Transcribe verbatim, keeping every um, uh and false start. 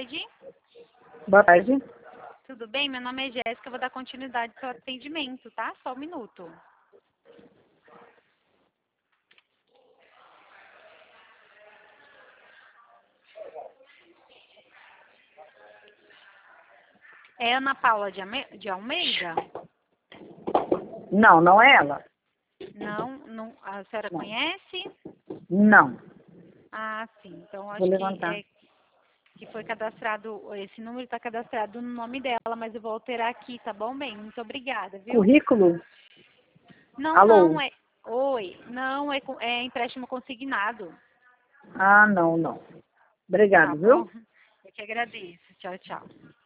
tarde. Boa tarde. Tudo bem? Meu nome é Jéssica, eu vou dar continuidade ao seu atendimento, tá? Só um minuto. É Ana Paula de Ame- de Almeida? Não, não é ela. Não, não, a senhora Não. conhece? Não. Ah, sim. Então Vou acho que levantar. é que foi cadastrado, esse número está cadastrado no nome dela, mas eu vou alterar aqui, tá bom, bem? Muito obrigada, viu? Currículo? Não, Alô? não, é. Oi, não, é, co- é empréstimo consignado. Ah, não, não. Tá Obrigado, bom? viu? Eu que agradeço. Tchau, tchau.